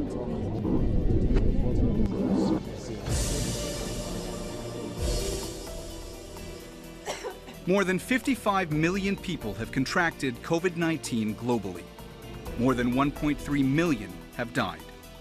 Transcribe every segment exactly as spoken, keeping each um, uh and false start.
More than fifty-five million people have contracted COVID nineteen globally. More than one point three million have died.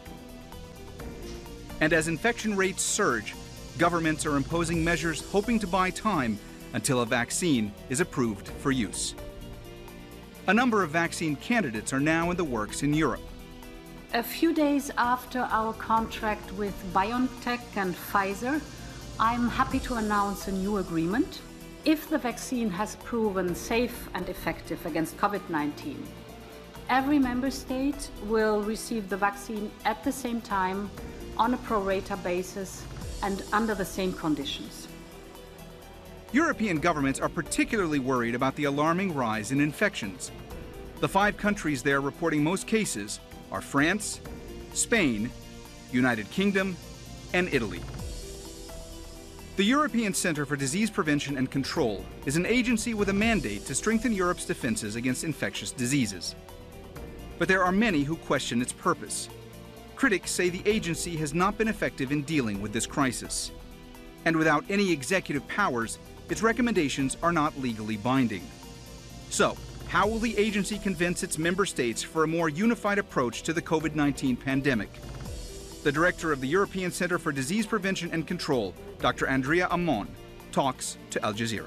And as infection rates surge, governments are imposing measures hoping to buy time until a vaccine is approved for use. A number of vaccine candidates are now in the works in Europe. A few days after our contract with BioNTech and Pfizer, I'm happy to announce a new agreement. If the vaccine has proven safe and effective against COVID nineteen, every member state will receive the vaccine at the same time, on a pro rata basis, and under the same conditions. European governments are particularly worried about the alarming rise in infections. The five countries there reporting most cases are France, Spain, United Kingdom, and Italy. The European Centre for Disease Prevention and Control is an agency with a mandate to strengthen Europe's defenses against infectious diseases. But there are many who question its purpose. Critics say the agency has not been effective in dealing with this crisis. And without any executive powers, its recommendations are not legally binding. So, how will the agency convince its member states for a more unified approach to the COVID nineteen pandemic? The director of the European Centre for Disease Prevention and Control, Doctor Andrea Ammon, talks to Al Jazeera.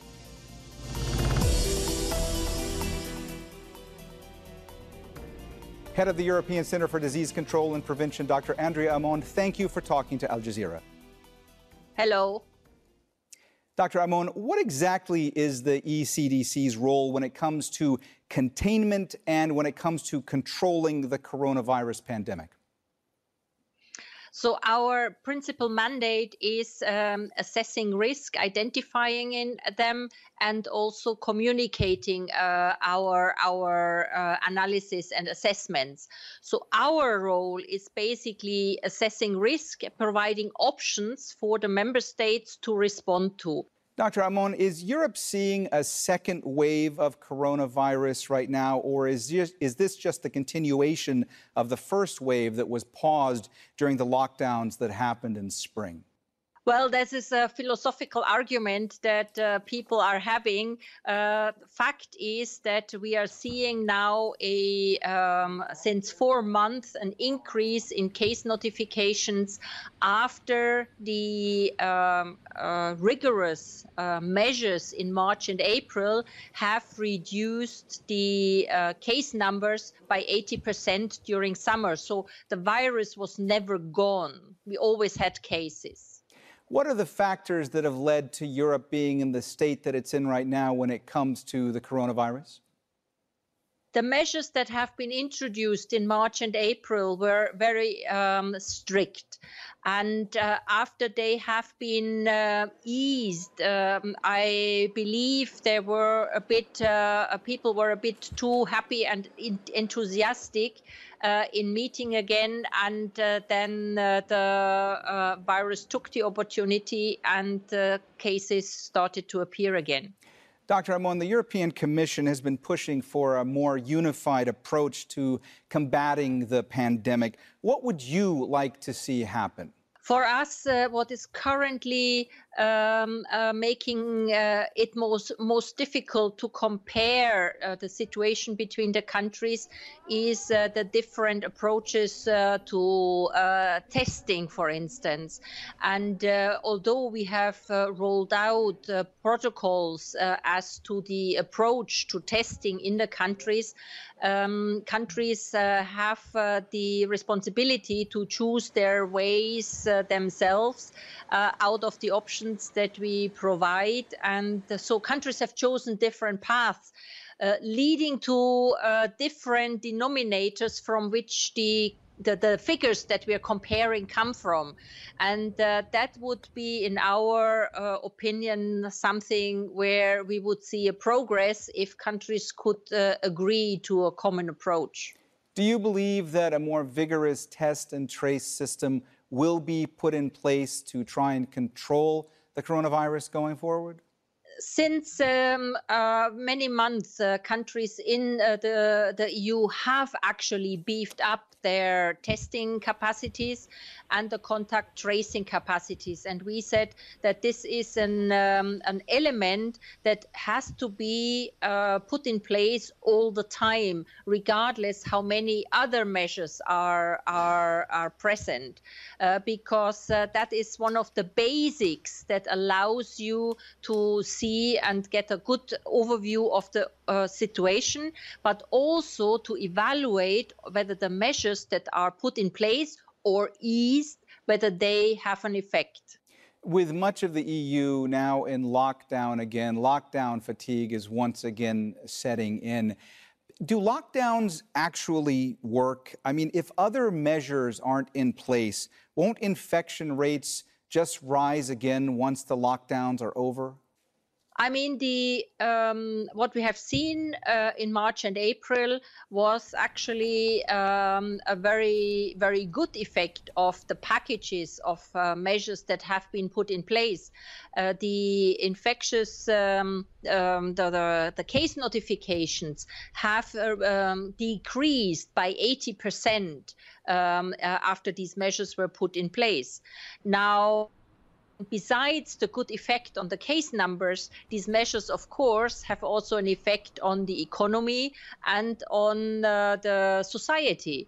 Head of the European Centre for Disease Control and Prevention, Doctor Andrea Ammon, thank you for talking to Al Jazeera. Hello. Doctor Ammon, what exactly is the E C D C's role when it comes to containment and when it comes to controlling the coronavirus pandemic? So our principal mandate is um, assessing risk, identifying in them, and also communicating uh, our our uh, analysis and assessments. So our role is basically assessing risk, providing options for the member states to respond to. Doctor Ammon, is Europe seeing a second wave of coronavirus right now, or is this, is this just the continuation of the first wave that was paused during the lockdowns that happened in spring? Well, this is a philosophical argument that uh, people are having. Uh, fact is that we are seeing now a um, since four months an increase in case notifications after the um, uh, rigorous uh, measures in March and April have reduced the uh, case numbers by eighty percent during summer. So the virus was never gone. We always had cases. What are the factors that have led to Europe being in the state that it's in right now when it comes to the coronavirus? The measures that have been introduced in March and April were very um, strict. And uh, after they have been uh, eased, um, I believe there were a bit, uh, people were a bit too happy and in enthusiastic uh, in meeting again. And uh, then uh, the uh, virus took the opportunity and uh, cases started to appear again. Doctor Ammon, the European Commission has been pushing for a more unified approach to combating the pandemic. What would you like to see happen? For us, uh, what is currently um, uh, making uh, it most, most difficult to compare uh, the situation between the countries is uh, the different approaches uh, to uh, testing, for instance. And uh, although we have uh, rolled out uh, protocols uh, as to the approach to testing in the countries, Um, countries uh, have uh, the responsibility to choose their ways uh, themselves uh, out of the options that we provide. And so countries have chosen different paths, uh, leading to uh, different denominators from which the The, the figures that we are comparing come from. And uh, that would be, in our uh, opinion, something where we would see a progress if countries could uh, agree to a common approach. Do you believe that a more vigorous test and trace system will be put in place to try and control the coronavirus going forward? Since um, uh, many months, uh, countries in uh, the, the E U have actually beefed up their testing capacities and the contact tracing capacities. And we said that this is an, um, an element that has to be uh, put in place all the time, regardless how many other measures are, are, are present, uh, because uh, that is one of the basics that allows you to see and get a good overview of the uh, situation, but also to evaluate whether the measures that are put in place or eased, whether they have an effect. With much of the E U now in lockdown again, lockdown fatigue is once again setting in. Do lockdowns actually work? I mean, if other measures aren't in place, won't infection rates just rise again once the lockdowns are over? I mean, the um, what we have seen uh, in March and April was actually um, a very, very good effect of the packages of uh, measures that have been put in place. Uh, the infectious, um, um, the, the, the case notifications have uh, um, decreased by eighty percent um, uh, after these measures were put in place. Now, besides the good effect on the case numbers, these measures, of course, have also an effect on the economy and on uh, the society.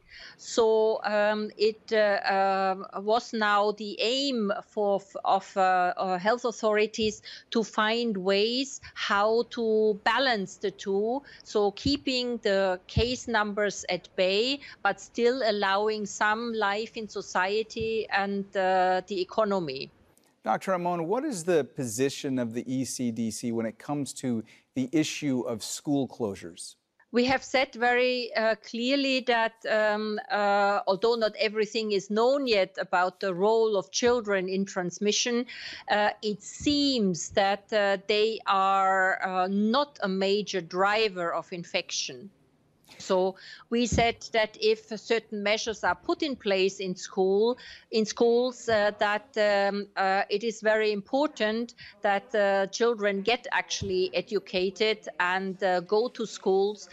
So um, it uh, uh, was now the aim for, of uh, uh, health authorities to find ways how to balance the two, so keeping the case numbers at bay, but still allowing some life in society and uh, the economy. Doctor Amon, what is the position of the E C D C when it comes to the issue of school closures? We have said very uh, clearly that um, uh, although not everything is known yet about the role of children in transmission, uh, it seems that uh, they are uh, not a major driver of infection. So we said that if certain measures are put in place in school, in schools, uh, that um, uh, it is very important that uh, children get actually educated and uh, go to schools.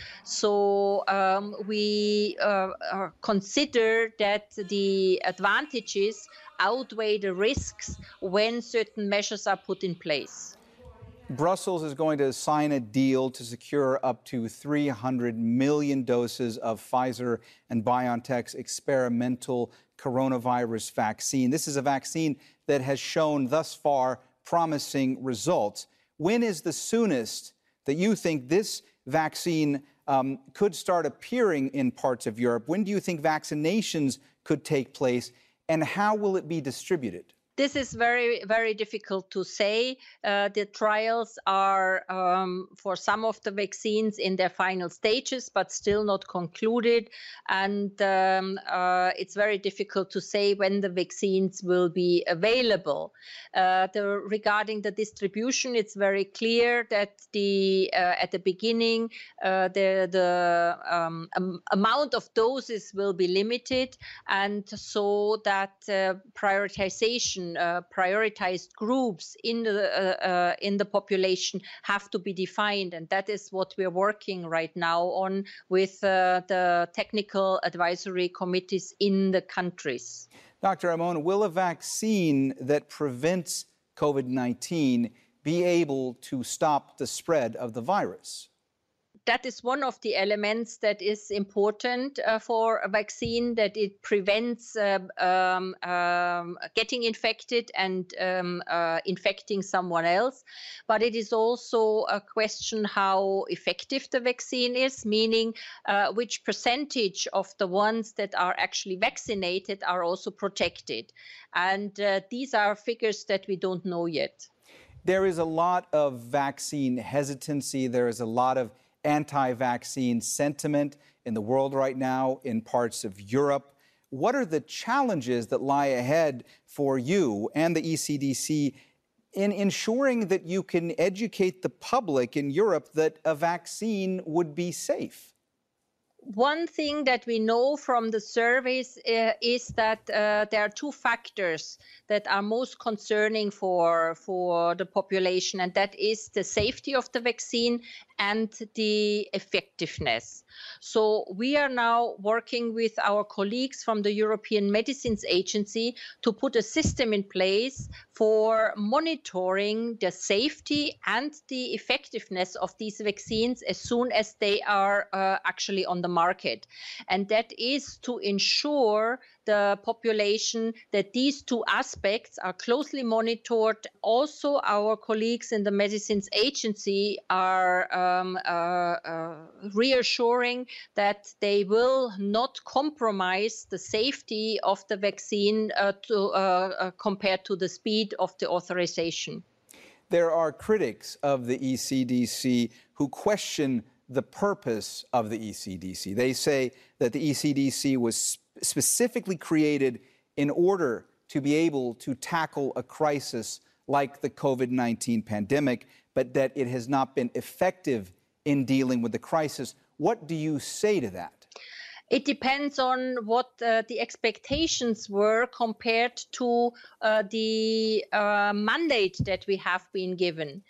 So um, we uh, uh, consider that the advantages outweigh the risks when certain measures are put in place. Brussels is going to sign a deal to secure up to three hundred million doses of Pfizer and BioNTech's experimental coronavirus vaccine. This is a vaccine that has shown thus far promising results. When is the soonest that you think this vaccine um, could start appearing in parts of Europe? When do you think vaccinations could take place, and how will it be distributed? This is very, very difficult to say. Uh, the trials are um, for some of the vaccines in their final stages, but still not concluded. And um, uh, it's very difficult to say when the vaccines will be available. Uh, the, regarding the distribution, it's very clear that the uh, at the beginning, uh, the, the um, um, amount of doses will be limited, and so that uh, prioritization Uh, prioritized groups in the uh, uh, in the population have to be defined, and that is what we're working right now on with uh, the technical advisory committees in the countries. Doctor Amon, will a vaccine that prevents COVID nineteen be able to stop the spread of the virus? That is one of the elements that is important uh, for a vaccine, that it prevents uh, um, um, getting infected and um, uh, infecting someone else. But it is also a question how effective the vaccine is, meaning uh, which percentage of the ones that are actually vaccinated are also protected. And uh, these are figures that we don't know yet. There is a lot of vaccine hesitancy. There is a lot of anti-vaccine sentiment in the world right now, in parts of Europe. What are the challenges that lie ahead for you and the E C D C in ensuring that you can educate the public in Europe that a vaccine would be safe? One thing that we know from the surveys uh, is that uh, there are two factors that are most concerning for, for the population, and that is the safety of the vaccine and the effectiveness. So we are now working with our colleagues from the European Medicines Agency to put a system in place for monitoring the safety and the effectiveness of these vaccines as soon as they are uh, actually on the market. And that is to ensure the population that these two aspects are closely monitored. Also, our colleagues in the Medicines Agency are um, uh, uh, reassuring that they will not compromise the safety of the vaccine uh, to, uh, uh, compared to the speed of the authorization. There are critics of the E C D C who question the purpose of the E C D C. They say that the E C D C was specifically created in order to be able to tackle a crisis like the COVID nineteen pandemic, but that it has not been effective in dealing with the crisis. What do you say to that? It depends on what uh, the expectations were compared to uh, the uh, mandate that we have been given.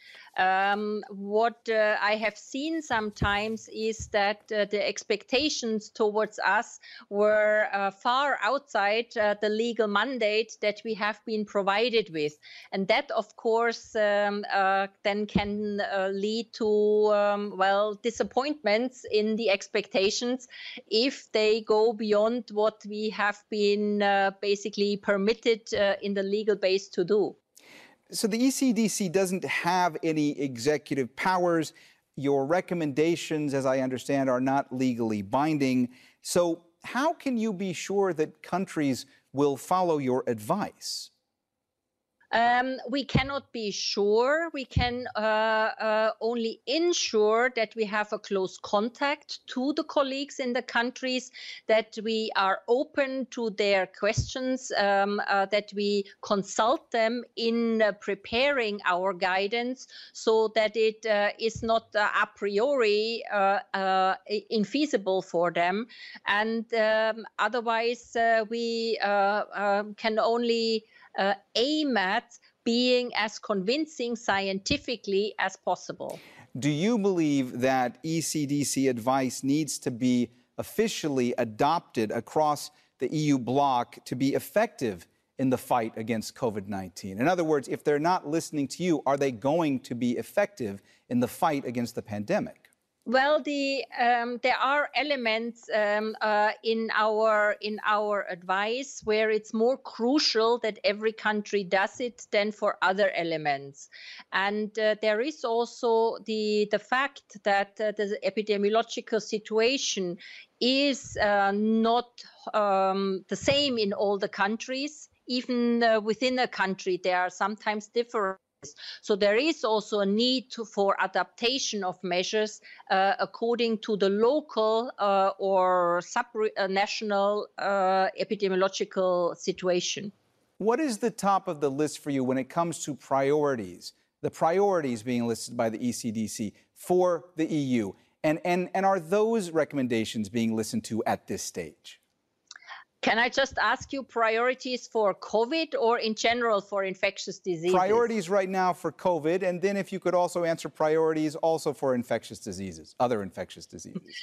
Um, what uh, I have seen sometimes is that uh, the expectations towards us were uh, far outside uh, the legal mandate that we have been provided with. And that, of course, um, uh, then can uh, lead to, um, well, disappointments in the expectations if they go beyond what we have been uh, basically permitted uh, in the legal base to do. So the E C D C doesn't have any executive powers. Your recommendations, as I understand, are not legally binding. So how can you be sure that countries will follow your advice? Um, we cannot be sure. We can uh, uh, only ensure that we have a close contact to the colleagues in the countries, that we are open to their questions, um, uh, that we consult them in uh, preparing our guidance so that it uh, is not uh, a priori uh, uh, infeasible for them. And um, otherwise, uh, we uh, uh, can only Uh, aim at being as convincing scientifically as possible. Do you believe that E C D C advice needs to be officially adopted across the E U bloc to be effective in the fight against COVID nineteen? In other words, if they're not listening to you, are they going to be effective in the fight against the pandemic? Well, the um, there are elements um, uh, in our in our advice where it's more crucial that every country does it than for other elements, and uh, there is also the the fact that uh, the epidemiological situation is uh, not um, the same in all the countries. Even uh, within a country, there are sometimes different. So there is also a need to, for adaptation of measures uh, according to the local uh, or sub-national uh, epidemiological situation. What is the top of the list for you when it comes to priorities, the priorities being listed by the E C D C for the E U? And, and, and are those recommendations being listened to at this stage? Can I just ask you priorities for COVID or in general for infectious diseases? Priorities right now for COVID, and then if you could also answer priorities also for infectious diseases, other infectious diseases.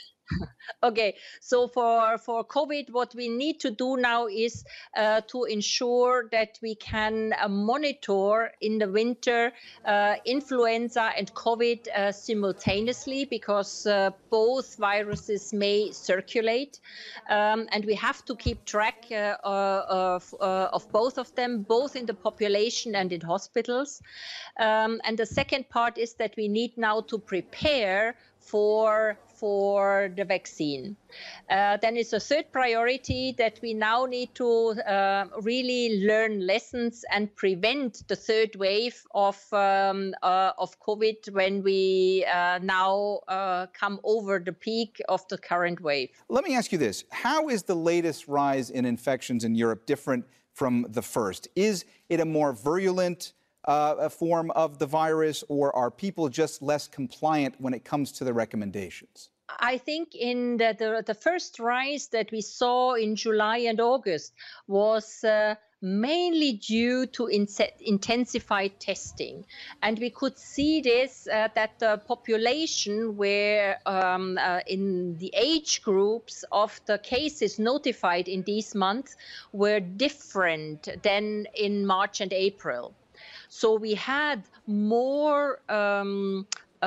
Okay, so for, for COVID, what we need to do now is uh, to ensure that we can uh, monitor in the winter uh, influenza and COVID uh, simultaneously, because uh, both viruses may circulate. Um, and we have to keep track uh, of, uh, of both of them, both in the population and in hospitals. Um, and the second part is that we need now to prepare for for the vaccine. Uh, then it's a third priority that we now need to uh, really learn lessons and prevent the third wave of um, uh, of COVID when we uh, now uh, come over the peak of the current wave. Let me ask you this. How is the latest rise in infections in Europe different from the first? Is it a more virulent Uh, a form of the virus, or are people just less compliant when it comes to the recommendations? I think in the, the, the first rise that we saw in July and August was uh, mainly due to in intensified testing. And we could see this, uh, that the population were um, uh, in the age groups of the cases notified in these months were different than in March and April. So we had more um, uh,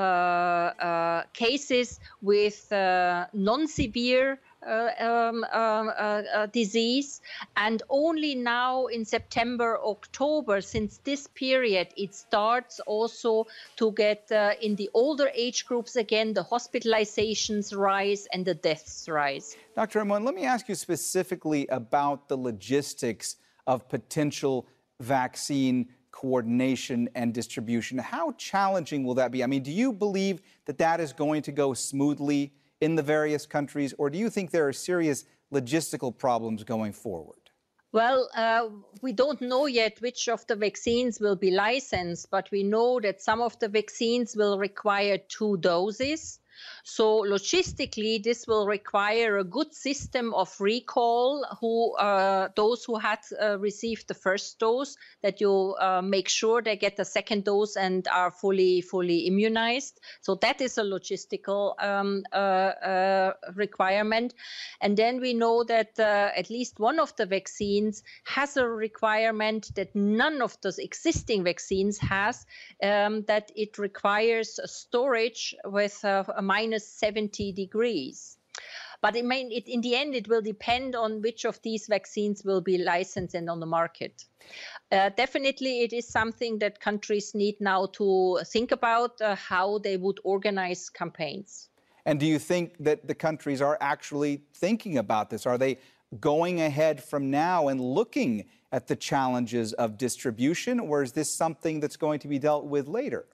uh, cases with uh, non-severe uh, um, uh, uh, disease, and only now in September, October, since this period, it starts also to get uh, in the older age groups again, the hospitalizations rise and the deaths rise. Doctor Ramon, let me ask you specifically about the logistics of potential vaccine coordination and distribution. How challenging will that be? I mean, do you believe that that is going to go smoothly in the various countries, or do you think there are serious logistical problems going forward? Well, uh, we don't know yet which of the vaccines will be licensed, but we know that some of the vaccines will require two doses. So logistically, this will require a good system of recall, who uh, those who had uh, received the first dose, that you uh, make sure they get the second dose and are fully, fully immunized. So that is a logistical um, uh, uh, requirement. And then we know that uh, at least one of the vaccines has a requirement that none of those existing vaccines has, um, that it requires storage with uh, a minus seventy degrees. But it may, it, in the end, it will depend on which of these vaccines will be licensed and on the market. Uh, definitely, it is something that countries need now to think about, uh, how they would organize campaigns. And do you think that the countries are actually thinking about this? Are they going ahead from now and looking at the challenges of distribution, or is this something that's going to be dealt with later?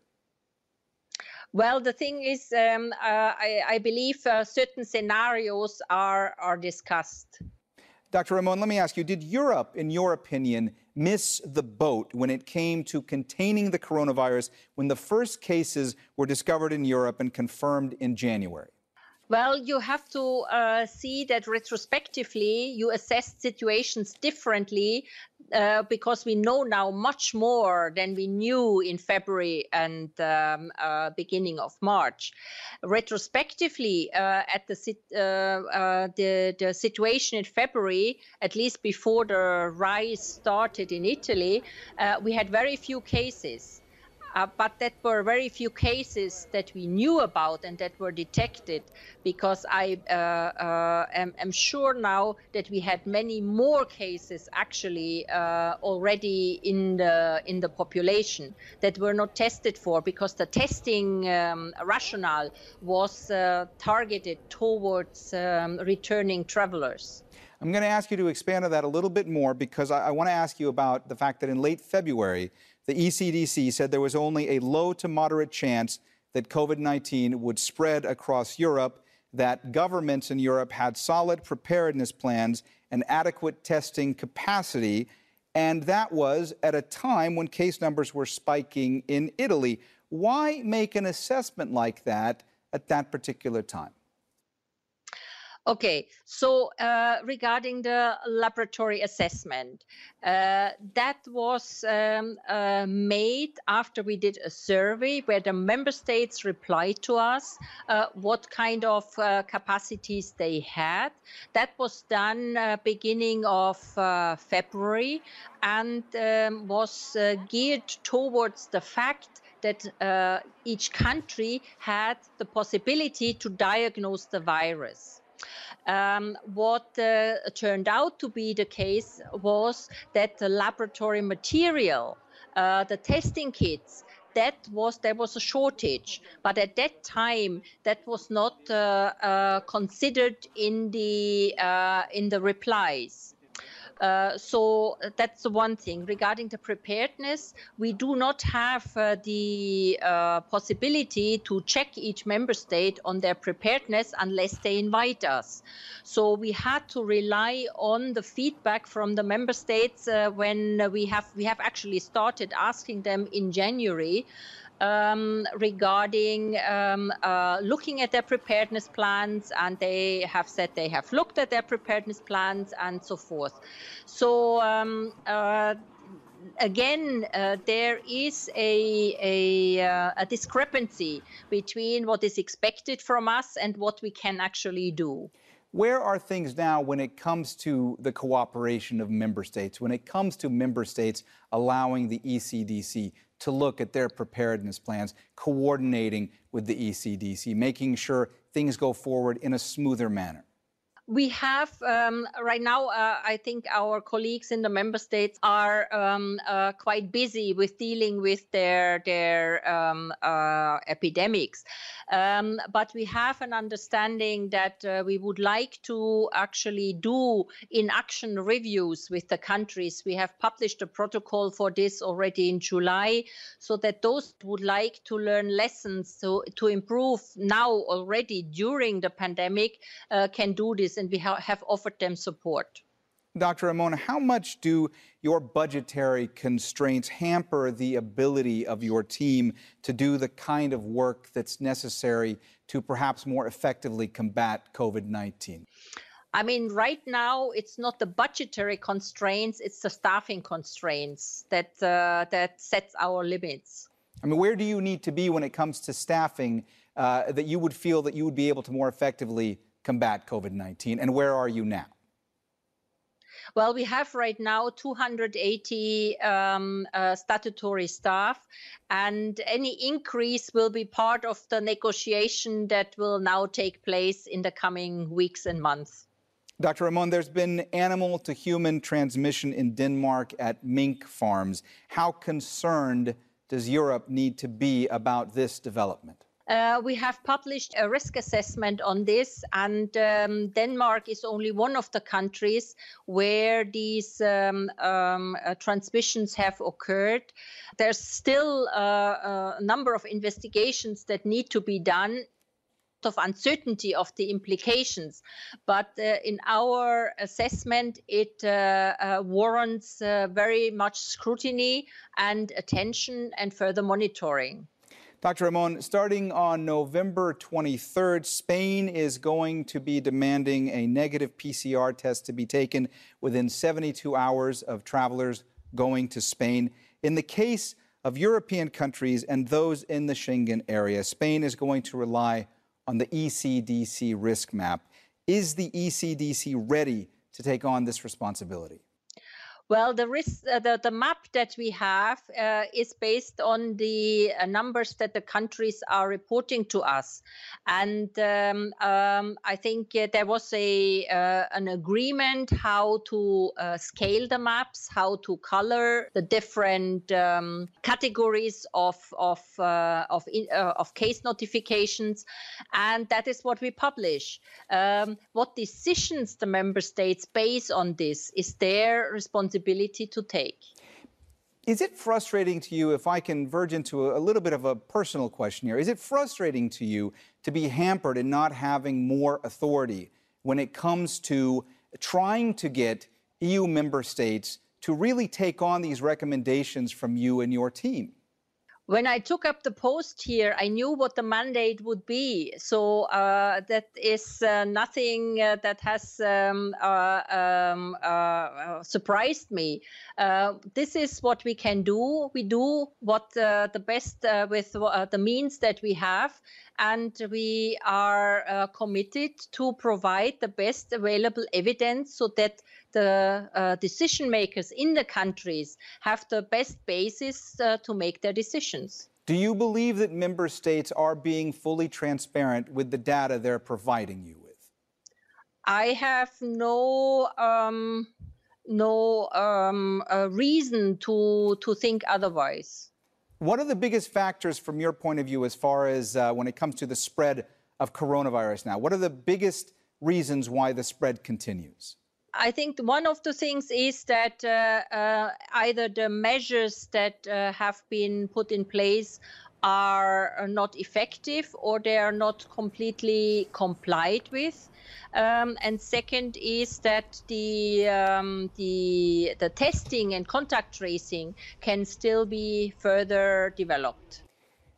Well, the thing is, um, uh, I, I believe uh, certain scenarios are, are discussed. Doctor Ramon, let me ask you, did Europe, in your opinion, miss the boat when it came to containing the coronavirus when the first cases were discovered in Europe and confirmed in January? Well, you have to uh, see that retrospectively, you assess situations differently uh, because we know now much more than we knew in February and um, uh, beginning of March. Retrospectively, uh, at the, uh, uh, the the situation in February, at least before the rise started in Italy, uh, we had very few cases. Uh, but that were very few cases that we knew about and that were detected, because I uh, uh, am, am sure now that we had many more cases actually uh, already in the in the population that were not tested for, because the testing um, rationale was uh, targeted towards um, returning travelers. I'm going to ask you to expand on that a little bit more, because I, I want to ask you about the fact that in late February, the E C D C said there was only a low to moderate chance that COVID nineteen would spread across Europe, that governments in Europe had solid preparedness plans and adequate testing capacity, and that was at a time when case numbers were spiking in Italy. Why make an assessment like that at that particular time? Okay, so uh, regarding the laboratory assessment, uh, that was um, uh, made after we did a survey where the member states replied to us uh, what kind of uh, capacities they had. That was done uh, beginning of uh, February and um, was uh, geared towards the fact that uh, each country had the possibility to diagnose the virus. Um, what uh, turned out to be the case was that the laboratory material, uh, the testing kits, that was there was a shortage, but at that time that was not uh, uh, considered in the uh, in the replies. Uh, so that's the one thing. Regarding the preparedness, we do not have uh, the uh, possibility to check each member state on their preparedness unless they invite us. So we had to rely on the feedback from the member states uh, when we have we have actually started asking them in January um, regarding um, uh, looking at their preparedness plans, and they have said they have looked at their preparedness plans and so forth. So um, uh, again, uh, there is a, a, uh, a discrepancy between what is expected from us and what we can actually do. Where are things now when it comes to the cooperation of member states, when it comes to member states allowing the E C D C to look at their preparedness plans, coordinating with the E C D C, making sure things go forward in a smoother manner? We have um, right now, uh, I think our colleagues in the member states are um, uh, quite busy with dealing with their their um, uh, epidemics. Um, but we have an understanding that uh, we would like to actually do in-action reviews with the countries. We have published a protocol for this already in July, so that those who would like to learn lessons to, to improve now already during the pandemic uh, can do this. And we ha- have offered them support. Doctor Ramon, how much do your budgetary constraints hamper the ability of your team to do the kind of work that's necessary to perhaps more effectively combat COVID nineteen? I mean, right now, it's not the budgetary constraints, it's the staffing constraints that, uh, that sets our limits. I mean, where do you need to be when it comes to staffing uh, that you would feel that you would be able to more effectively combat COVID nineteen, and where are you now? Well, we have right now two hundred eighty um, uh, statutory staff, and any increase will be part of the negotiation that will now take place in the coming weeks and months. Doctor Ramon, there's been animal to human transmission in Denmark at mink farms. How concerned does Europe need to be about this development? Uh, we have published a risk assessment on this, and um, Denmark is only one of the countries where these um, um, uh, transmissions have occurred. There's still uh, a number of investigations that need to be done, of uncertainty of the implications, but uh, in our assessment, it uh, uh, warrants uh, very much scrutiny and attention and further monitoring. Doctor Ramon, starting on November twenty-third, Spain is going to be demanding a negative P C R test to be taken within seventy-two hours of travelers going to Spain. In the case of European countries and those in the Schengen area, Spain is going to rely on the E C D C risk map. Is the E C D C ready to take on this responsibility? Well, the risk, uh, the, the map that we have uh, is based on the uh, numbers that the countries are reporting to us. And um, um, I think uh, there was a uh, an agreement how to uh, scale the maps, how to color the different um, categories of of uh, of, in, uh, of case notifications, and that is what we publish. Um, what decisions the member states base on this is their responsibility to take. Is it frustrating to you, if I can verge into a, a little bit of a personal question here, is it frustrating to you to be hampered in not having more authority when it comes to trying to get E U member states to really take on these recommendations from you and your team? When I took up the post here, I knew what the mandate would be. So uh, that is uh, nothing uh, that has um, uh, um, uh, surprised me. Uh, this is what we can do. We do what uh, the best uh, with uh, the means that we have. And we are uh, committed to provide the best available evidence so that the uh, decision makers in the countries have the best basis uh, to make their decisions. Do you believe that member states are being fully transparent with the data they're providing you with? I have no um, no um, uh, reason to to think otherwise. What are the biggest factors from your point of view as far as uh, when it comes to the spread of coronavirus now? What are the biggest reasons why the spread continues? I think one of the things is that uh, uh, either the measures that uh, have been put in place are not effective or they are not completely complied with. Um, and second is that the, um, the, the testing and contact tracing can still be further developed.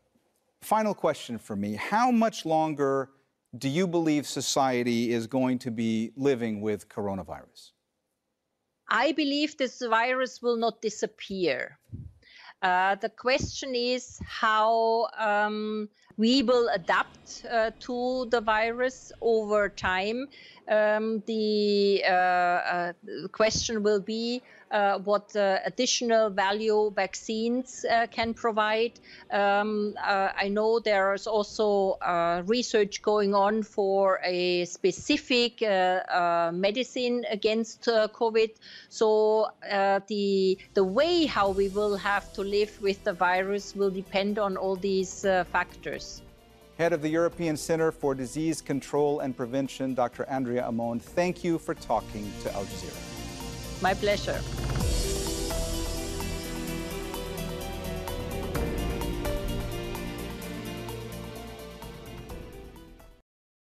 Final question for me. How much longer do you believe society is going to be living with coronavirus? I believe this virus will not disappear. Uh, the question is how um, we will adapt uh, to the virus over time. Um, the uh, uh, question will be uh, what uh, additional value vaccines uh, can provide. Um, uh, I know there is also uh, research going on for a specific uh, uh, medicine against uh, COVID. So uh, the, the way how we will have to live with the virus will depend on all these uh, factors. Head of the European Center for Disease Control and Prevention, Doctor Andrea Ammon, thank you for talking to Al Jazeera. My pleasure.